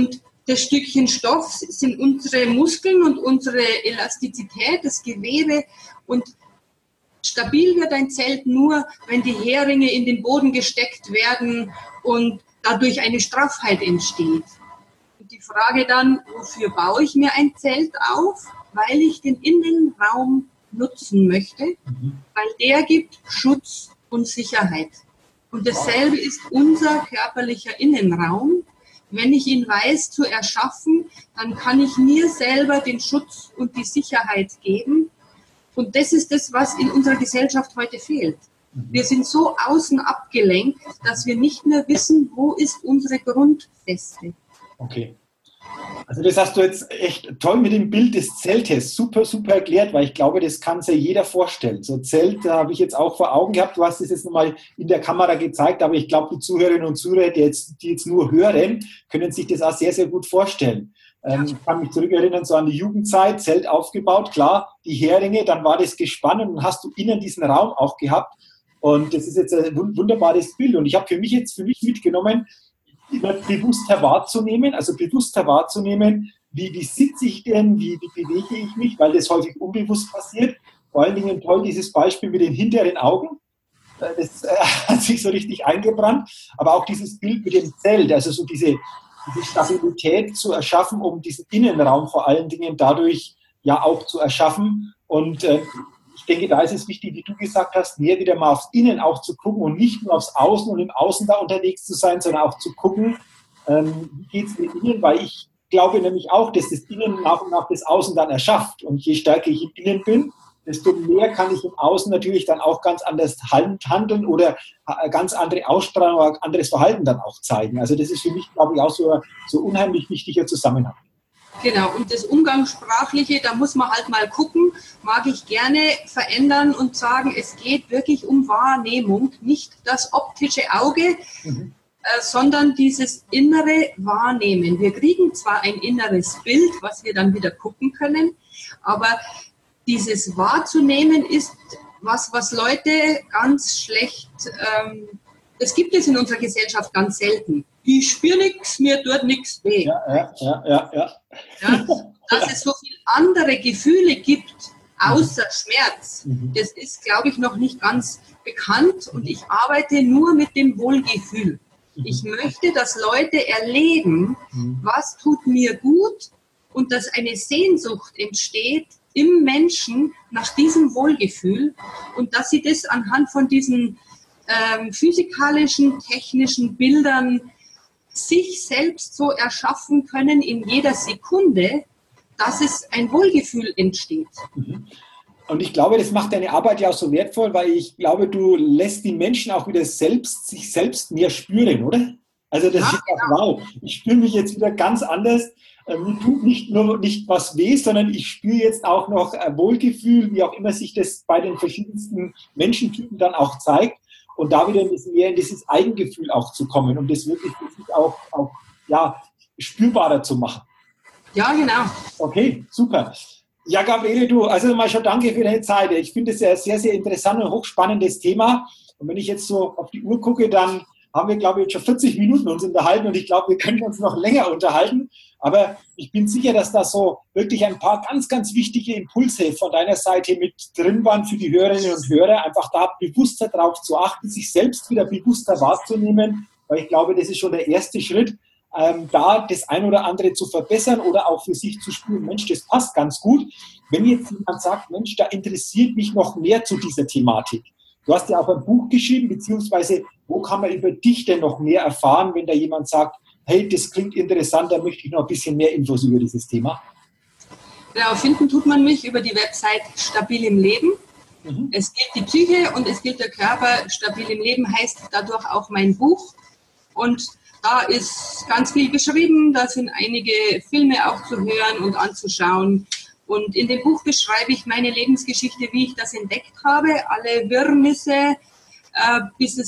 Das Stückchen Stoff sind unsere Muskeln und unsere Elastizität, das Gewebe. Und stabil wird ein Zelt nur, wenn die Heringe in den Boden gesteckt werden und dadurch eine Straffheit entsteht. Und die Frage dann, wofür baue ich mir ein Zelt auf? Weil ich den Innenraum nutzen möchte, weil der gibt Schutz und Sicherheit. Und dasselbe ist unser körperlicher Innenraum. Wenn ich ihn weiß zu erschaffen, dann kann ich mir selber den Schutz und die Sicherheit geben. Und das ist das, was in unserer Gesellschaft heute fehlt. Wir sind so außen abgelenkt, dass wir nicht mehr wissen, wo ist unsere Grundfeste. Okay. Also das hast du jetzt echt toll mit dem Bild des Zeltes super, super erklärt, weil ich glaube, das kann sich jeder vorstellen. So ein Zelt habe ich jetzt auch vor Augen gehabt. Du hast es jetzt nochmal in der Kamera gezeigt, aber ich glaube, die Zuhörerinnen und Zuhörer, die jetzt nur hören, können sich das auch sehr, sehr gut vorstellen. Ich kann mich zurückerinnern, so an die Jugendzeit, Zelt aufgebaut, klar, die Heringe, dann war das Gespann und dann hast du innen diesen Raum auch gehabt. Und das ist jetzt ein wunderbares Bild. Und ich habe für mich mitgenommen, immer bewusster wahrzunehmen, wie sitze ich denn, wie bewege ich mich, weil das häufig unbewusst passiert. Vor allen Dingen toll dieses Beispiel mit den hinteren Augen, das hat sich so richtig eingebrannt, aber auch dieses Bild mit dem Zelt, also so diese Stabilität zu erschaffen, um diesen Innenraum vor allen Dingen dadurch ja auch zu erschaffen. Und ich denke, da ist es wichtig, wie du gesagt hast, mehr wieder mal aufs Innen auch zu gucken und nicht nur aufs Außen und im Außen da unterwegs zu sein, sondern auch zu gucken, wie geht es mit Innen, weil ich glaube nämlich auch, dass das Innen nach und nach das Außen dann erschafft. Und je stärker ich im Innen bin, desto mehr kann ich im Außen natürlich dann auch ganz anders handeln oder ganz andere Ausstrahlung oder anderes Verhalten dann auch zeigen. Also das ist für mich, glaube ich, auch so unheimlich wichtiger Zusammenhang. Genau, und das Umgangssprachliche, da muss man halt mal gucken, mag ich gerne verändern und sagen, es geht wirklich um Wahrnehmung, nicht das optische Auge, sondern dieses innere Wahrnehmen. Wir kriegen zwar ein inneres Bild, was wir dann wieder gucken können, aber dieses Wahrzunehmen ist was Leute ganz schlecht, das gibt es in unserer Gesellschaft ganz selten. Ich spüre nichts, mir tut nichts weh. Ja. Dass es so viele andere Gefühle gibt, außer Schmerz, das ist, glaube ich, noch nicht ganz bekannt und ich arbeite nur mit dem Wohlgefühl. Ich möchte, dass Leute erleben, was tut mir gut und dass eine Sehnsucht entsteht im Menschen nach diesem Wohlgefühl und dass sie das anhand von diesen physikalischen, technischen Bildern sich selbst so erschaffen können in jeder Sekunde, dass es ein Wohlgefühl entsteht. Und ich glaube, das macht deine Arbeit ja auch so wertvoll, weil ich glaube, du lässt die Menschen auch wieder sich selbst mehr spüren, oder? Also das ist auch wow. Ich spüre mich jetzt wieder ganz anders. Mir tut nicht was weh, sondern ich spüre jetzt auch noch Wohlgefühl, wie auch immer sich das bei den verschiedensten Menschentypen dann auch zeigt. Und da wieder ein bisschen mehr in dieses Eigengefühl auch zu kommen, um das wirklich auch spürbarer zu machen. Ja, genau. Okay, super. Ja, Gabriele, du, also mal schon danke für deine Zeit. Ich finde es ja ein sehr, sehr interessant und hochspannendes Thema. Und wenn ich jetzt so auf die Uhr gucke, dann haben wir, glaube ich, jetzt schon 40 Minuten uns unterhalten und ich glaube, wir können uns noch länger unterhalten. Aber ich bin sicher, dass da so wirklich ein paar ganz, ganz wichtige Impulse von deiner Seite mit drin waren für die Hörerinnen und Hörer, einfach da bewusster drauf zu achten, sich selbst wieder bewusster wahrzunehmen, weil ich glaube, das ist schon der erste Schritt, da das ein oder andere zu verbessern oder auch für sich zu spüren, Mensch, das passt ganz gut. Wenn jetzt jemand sagt, Mensch, da interessiert mich noch mehr zu dieser Thematik. Du hast ja auch ein Buch geschrieben, beziehungsweise wo kann man über dich denn noch mehr erfahren, wenn da jemand sagt, hey, das klingt interessant, da möchte ich noch ein bisschen mehr Infos über dieses Thema. Genau, finden tut man mich über die Website Stabil im Leben. Es gilt die Psyche und es gilt der Körper. Stabil im Leben heißt dadurch auch mein Buch. Und da ist ganz viel beschrieben, da sind einige Filme auch zu hören und anzuschauen. Und in dem Buch beschreibe ich meine Lebensgeschichte, wie ich das entdeckt habe, alle Wirrnisse, bis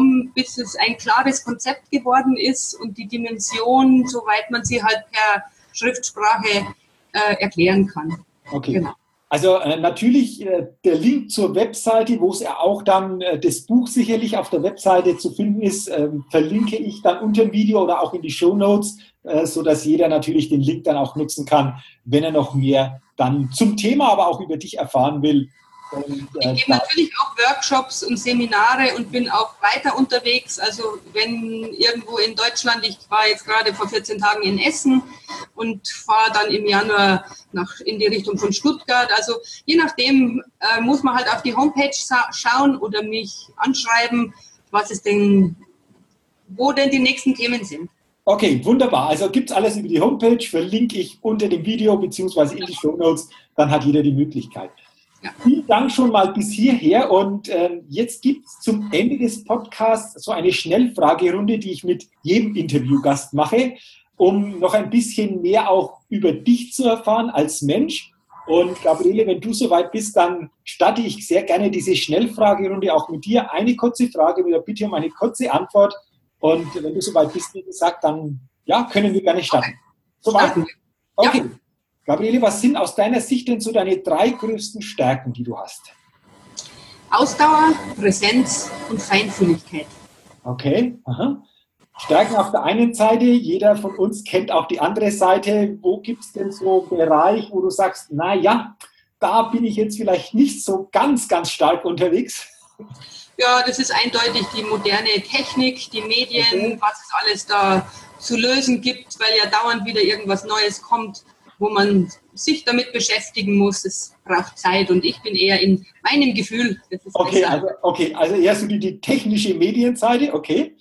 es ein klares Konzept geworden ist und die Dimension, soweit man sie halt per Schriftsprache erklären kann. Okay. Genau. Also natürlich der Link zur Webseite, wo es ja auch dann das Buch sicherlich auf der Webseite zu finden ist, verlinke ich dann unter dem Video oder auch in die Shownotes, sodass jeder natürlich den Link dann auch nutzen kann, wenn er noch mehr dann zum Thema, aber auch über dich erfahren will. Und, ich gebe natürlich auch Workshops und Seminare und bin auch weiter unterwegs. Also wenn irgendwo in Deutschland, ich war jetzt gerade vor 14 Tagen in Essen und fahre dann im Januar in die Richtung von Stuttgart. Also je nachdem muss man halt auf die Homepage schauen oder mich anschreiben, wo denn die nächsten Themen sind. Okay, wunderbar. Also gibt es alles über die Homepage, verlinke ich unter dem Video beziehungsweise in die Shownotes, dann hat jeder die Möglichkeit. Ja. Vielen Dank schon mal bis hierher und jetzt gibt es zum Ende des Podcasts so eine Schnellfragerunde, die ich mit jedem Interviewgast mache, um noch ein bisschen mehr auch über dich zu erfahren als Mensch. Und Gabriele, wenn du soweit bist, dann starte ich sehr gerne diese Schnellfragerunde auch mit dir. Eine kurze Frage mit der Bitte um eine kurze Antwort. Und wenn du soweit bist, wie gesagt, dann ja, können wir gerne starten. Soweit? Okay. Ja. Gabriele, was sind aus deiner Sicht denn so deine 3 größten Stärken, die du hast? Ausdauer, Präsenz und Feinfühligkeit. Okay. Aha. Stärken auf der einen Seite, jeder von uns kennt auch die andere Seite. Wo gibt es denn so einen Bereich, wo du sagst, naja, da bin ich jetzt vielleicht nicht so ganz, ganz stark unterwegs? Ja, das ist eindeutig die moderne Technik, die Medien, was es alles da zu lösen gibt, weil ja dauernd wieder irgendwas Neues kommt, wo man sich damit beschäftigen muss. Es braucht Zeit und ich bin eher in meinem Gefühl. Das ist also eher so die technische Medienseite, okay.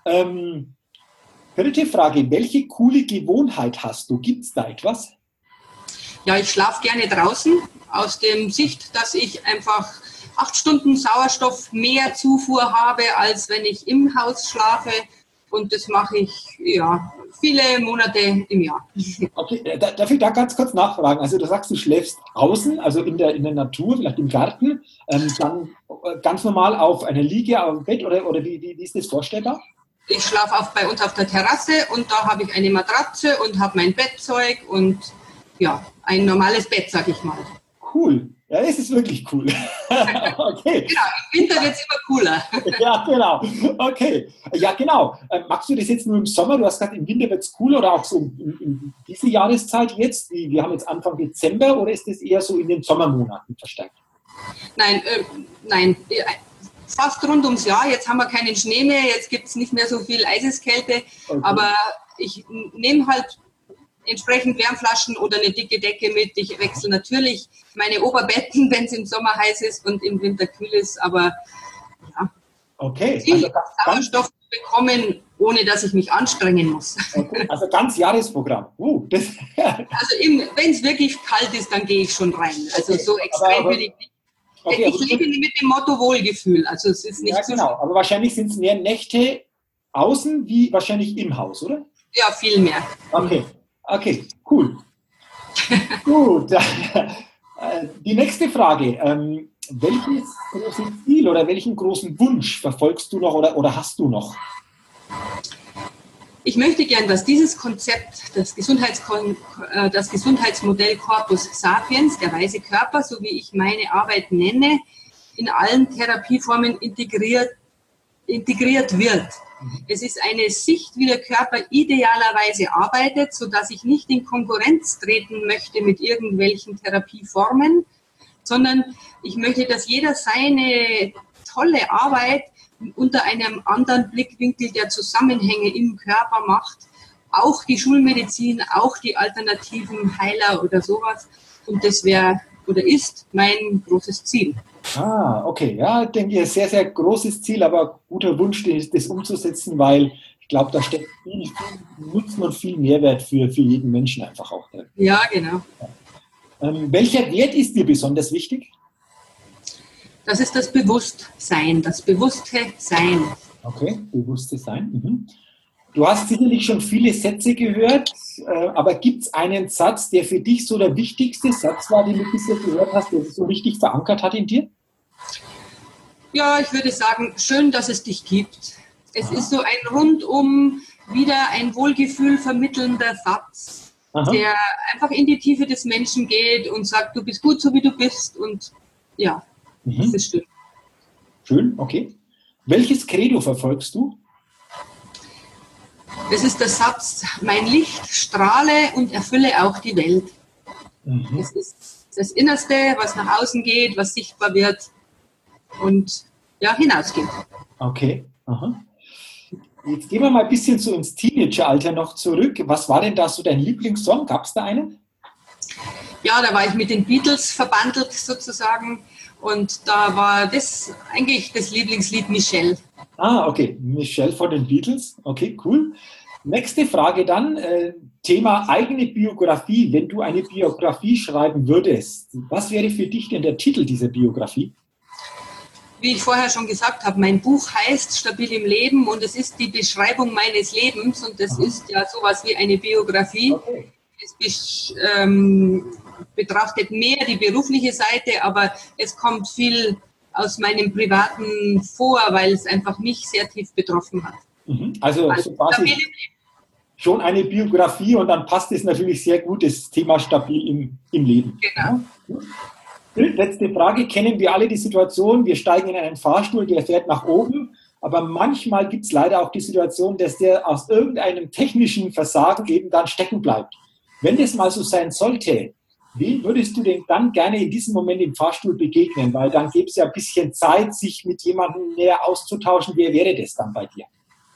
3. Frage, welche coole Gewohnheit hast du? Gibt es da etwas? Ja, ich schlafe gerne draußen, aus der Sicht, dass ich einfach 8 Stunden Sauerstoff mehr Zufuhr habe, als wenn ich im Haus schlafe. Und das mache ich, ja, viele Monate im Jahr. Okay, darf ich da ganz kurz nachfragen? Also du sagst, du schläfst außen, also in der Natur, vielleicht im Garten, dann ganz normal auf einer Liege, auf dem Bett oder wie ist das vorstellbar? Ich schlafe bei uns auf der Terrasse und da habe ich eine Matratze und habe mein Bettzeug und ja, ein normales Bett, sag ich mal. Cool. Ja, das ist wirklich cool. Okay. Genau, im Winter wird es immer cooler. Ja, genau. Okay. Ja, genau. Magst du das jetzt nur im Sommer? Du hast gesagt, im Winter wird es cool oder auch so in diese Jahreszeit jetzt? Wir haben jetzt Anfang Dezember oder ist das eher so in den Sommermonaten verstärkt? Nein. Fast rund ums Jahr. Jetzt haben wir keinen Schnee mehr, jetzt gibt es nicht mehr so viel Eiseskälte. Okay. Aber ich nehme halt entsprechend Wärmflaschen oder eine dicke Decke mit. Ich wechsle natürlich meine Oberbetten, wenn es im Sommer heiß ist und im Winter kühl ist. Aber ja, okay. Viel Sauerstoff zu bekommen, ohne dass ich mich anstrengen muss. Okay. Also ganz Jahresprogramm. Also wenn es wirklich kalt ist, dann gehe ich schon rein. Also so extrem will ich nicht. Okay, ich lebe mit dem Motto Wohlgefühl. Also es ist nicht so. Genau. Aber wahrscheinlich sind es mehr Nächte außen wie wahrscheinlich im Haus, oder? Ja, viel mehr. Okay, cool. Gut. Die nächste Frage. Welches große Ziel oder welchen großen Wunsch verfolgst du noch oder hast du noch? Ich möchte gern, dass dieses Konzept, das Gesundheitsmodell Corpus Sapiens, der weise Körper, so wie ich meine Arbeit nenne, in allen Therapieformen integriert wird. Es ist eine Sicht, wie der Körper idealerweise arbeitet, sodass ich nicht in Konkurrenz treten möchte mit irgendwelchen Therapieformen, sondern ich möchte, dass jeder seine tolle Arbeit unter einem anderen Blickwinkel der Zusammenhänge im Körper macht. Auch die Schulmedizin, auch die alternativen Heiler oder sowas. Und das wäre oder ist mein großes Ziel. Okay. Ja, ich denke, sehr, sehr großes Ziel, aber guter Wunsch, das umzusetzen, weil ich glaube, da steckt viel Nutzen und viel Mehrwert für jeden Menschen einfach auch drin. Ja, genau. Welcher Wert ist dir besonders wichtig? Das ist das Bewusstsein, das bewusste Sein. Okay, bewusste Sein. Mhm. Du hast sicherlich schon viele Sätze gehört, aber gibt es einen Satz, der für dich so der wichtigste Satz war, den du bisher gehört hast, der sich so richtig verankert hat in dir? Ja, ich würde sagen, schön, dass es dich gibt. Es ist so ein rundum wieder ein Wohlgefühl vermittelnder Satz. Aha. der einfach in die Tiefe des Menschen geht und sagt, du bist gut, so wie du bist. Und ja, das ist schön. Schön, okay. Welches Credo verfolgst du? Das ist der Satz, mein Licht strahle und erfülle auch die Welt. Das ist das Innerste, was nach außen geht, was sichtbar wird und ja, hinausgeht. Okay. Aha. Jetzt gehen wir mal ein bisschen so ins Teenageralter noch zurück. Was war denn da so dein Lieblingssong? Gab es da einen? Ja, da war ich mit den Beatles verbandelt sozusagen und da war das eigentlich das Lieblingslied Michelle. Ah, okay. Michelle von den Beatles. Okay, cool. Nächste Frage dann. Thema eigene Biografie. Wenn du eine Biografie schreiben würdest, was wäre für dich denn der Titel dieser Biografie? Wie ich vorher schon gesagt habe, mein Buch heißt Stabil im Leben und es ist die Beschreibung meines Lebens und das ist ja sowas wie eine Biografie. Okay. Es betrachtet mehr die berufliche Seite, aber es kommt viel aus meinem Privaten vor, weil es einfach mich sehr tief betroffen hat. Also so quasi schon eine Biografie und dann passt es natürlich sehr gut, das Thema stabil im Leben. Genau. Letzte Frage, kennen wir alle die Situation, wir steigen in einen Fahrstuhl, der fährt nach oben, aber manchmal gibt es leider auch die Situation, dass der aus irgendeinem technischen Versagen eben dann stecken bleibt. Wenn das mal so sein sollte, wie würdest du denn dann gerne in diesem Moment im Fahrstuhl begegnen? Weil dann gäbe es ja ein bisschen Zeit, sich mit jemandem näher auszutauschen. Wer wäre das dann bei dir?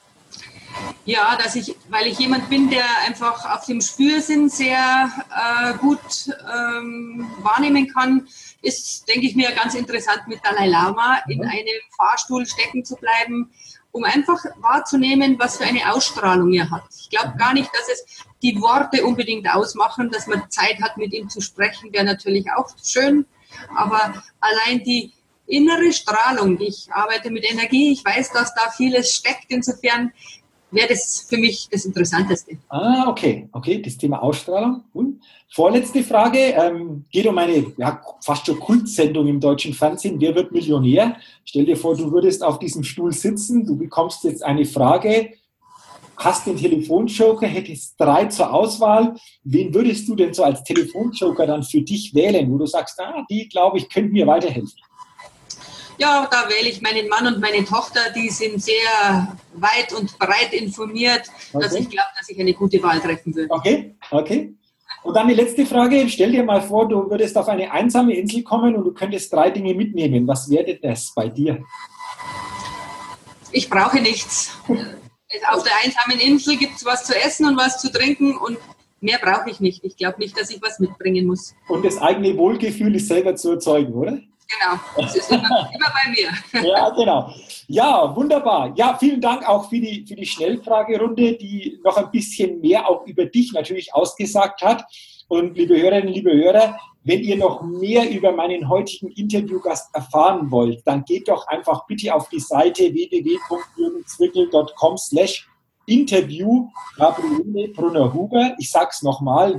Ja, weil ich jemand bin, der einfach auf dem Spürsinn sehr gut wahrnehmen kann, ist, denke ich mir, ganz interessant mit Dalai Lama in einem Fahrstuhl stecken zu bleiben, um einfach wahrzunehmen, was für eine Ausstrahlung er hat. Ich glaube gar nicht, dass es die Worte unbedingt ausmachen, dass man Zeit hat, mit ihm zu sprechen, wäre natürlich auch schön, aber allein die innere Strahlung, ich arbeite mit Energie, ich weiß, dass da vieles steckt, insofern wäre das für mich das Interessanteste. Ah, okay, das Thema Ausstrahlung. Und vorletzte Frage, geht um eine fast schon Kultsendung im deutschen Fernsehen, Wer wird Millionär? Stell dir vor, du würdest auf diesem Stuhl sitzen, du bekommst jetzt eine Frage, hast den Telefonjoker, hättest 3 zur Auswahl. Wen würdest du denn so als Telefonjoker dann für dich wählen, wo du sagst, die, glaube ich, könnten mir weiterhelfen? Ja, da wähle ich meinen Mann und meine Tochter, die sind sehr weit und breit informiert, dass ich glaube, dass ich eine gute Wahl treffen würde. Okay. Und dann die letzte Frage, stell dir mal vor, du würdest auf eine einsame Insel kommen und du könntest 3 Dinge mitnehmen. Was wäre das bei dir? Ich brauche nichts. Auf der einsamen Insel gibt es was zu essen und was zu trinken und mehr brauche ich nicht. Ich glaube nicht, dass ich was mitbringen muss. Und das eigene Wohlgefühl ist selber zu erzeugen, oder? Genau, das ist immer bei mir. Ja, genau. Ja, wunderbar. Ja, vielen Dank auch für die Schnellfragerunde, die noch ein bisschen mehr auch über dich natürlich ausgesagt hat. Und liebe Hörerinnen, liebe Hörer, wenn ihr noch mehr über meinen heutigen Interviewgast erfahren wollt, dann geht doch einfach bitte auf die Seite www.jürgenzwickel.com/Interview Gabriele Brunner-Huber. Ich sage es nochmal,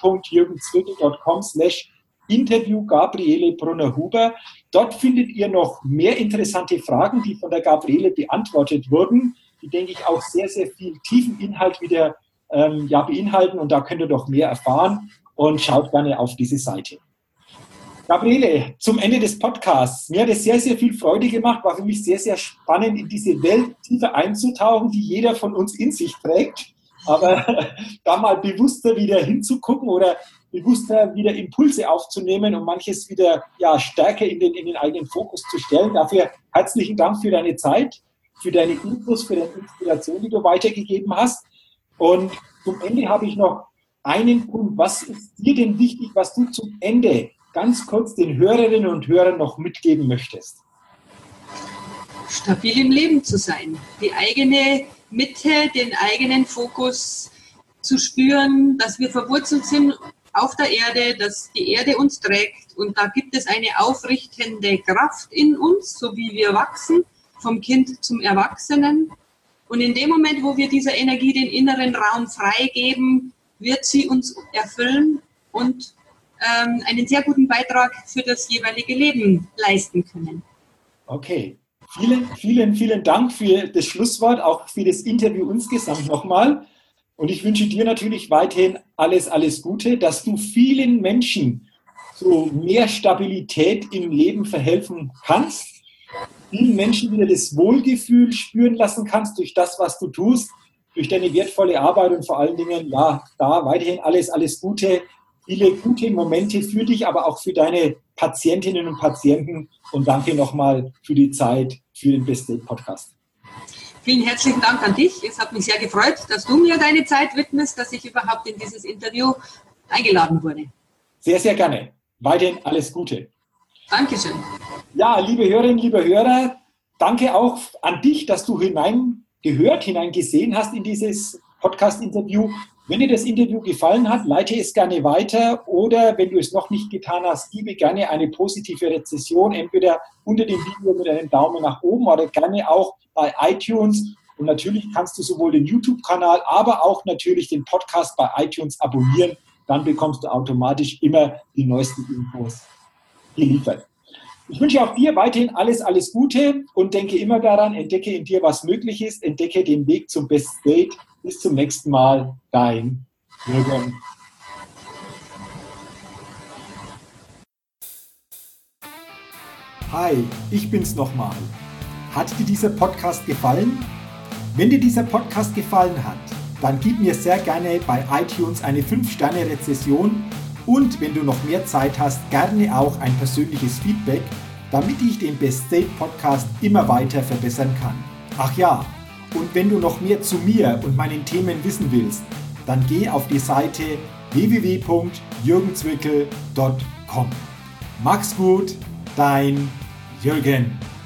www.jürgenzwickel.com/Interview Gabriele Brunner-Huber. Dort findet ihr noch mehr interessante Fragen, die von der Gabriele beantwortet wurden, die, denke ich, auch sehr, sehr viel tiefen Inhalt wieder beinhalten und da könnt ihr doch mehr erfahren und schaut gerne auf diese Seite. Gabriele, zum Ende des Podcasts. Mir hat es sehr, sehr viel Freude gemacht, war für mich sehr, sehr spannend, in diese Welt tiefer einzutauchen, die jeder von uns in sich trägt. Aber da mal bewusster wieder hinzugucken oder bewusster wieder Impulse aufzunehmen und manches wieder stärker in den eigenen Fokus zu stellen. Dafür herzlichen Dank für deine Zeit, für deine Infos, für deine Inspiration, die du weitergegeben hast. Und zum Ende habe ich noch einen Punkt. Was ist dir denn wichtig, was du zum Ende ganz kurz den Hörerinnen und Hörern noch mitgeben möchtest? Stabil im Leben zu sein, die eigene Mitte, den eigenen Fokus zu spüren, dass wir verwurzelt sind auf der Erde, dass die Erde uns trägt und da gibt es eine aufrichtende Kraft in uns, so wie wir wachsen, vom Kind zum Erwachsenen. Und in dem Moment, wo wir dieser Energie den inneren Raum freigeben, wird sie uns erfüllen und einen sehr guten Beitrag für das jeweilige Leben leisten können. Okay. Vielen Dank für das Schlusswort, auch für das Interview insgesamt nochmal. Und ich wünsche dir natürlich weiterhin alles Gute, dass du vielen Menschen zu mehr Stabilität im Leben verhelfen kannst, vielen Menschen wieder das Wohlgefühl spüren lassen kannst durch das, was du tust, durch deine wertvolle Arbeit und vor allen Dingen, ja, da weiterhin alles Gute, viele gute Momente für dich, aber auch für deine Patientinnen und Patienten und danke nochmal für die Zeit für den Best Date Podcast. Vielen herzlichen Dank an dich. Es hat mich sehr gefreut, dass du mir deine Zeit widmest, dass ich überhaupt in dieses Interview eingeladen wurde. Sehr, sehr gerne. Weiterhin alles Gute. Dankeschön. Ja, liebe Hörerinnen, liebe Hörer, danke auch an dich, dass du hineingesehen hast in dieses Podcast-Interview. Wenn dir das Interview gefallen hat, leite es gerne weiter oder wenn du es noch nicht getan hast, gebe gerne eine positive Rezension, entweder unter dem Video mit einem Daumen nach oben oder gerne auch bei iTunes. Und natürlich kannst du sowohl den YouTube-Kanal, aber auch natürlich den Podcast bei iTunes abonnieren. Dann bekommst du automatisch immer die neuesten Infos geliefert. Ich wünsche auch dir weiterhin alles Gute und denke immer daran, entdecke in dir, was möglich ist, entdecke den Weg zum Best Date. Bis zum nächsten Mal, dein Jürgen. Hi, ich bin's nochmal. Hat dir dieser Podcast gefallen? Wenn dir dieser Podcast gefallen hat, dann gib mir sehr gerne bei iTunes eine 5-Sterne-Rezession und wenn du noch mehr Zeit hast, gerne auch ein persönliches Feedback, damit ich den Best Date Podcast immer weiter verbessern kann. Ach ja, und wenn du noch mehr zu mir und meinen Themen wissen willst, dann geh auf die Seite www.jürgenzwickel.com. Mach's gut, dein Jürgen.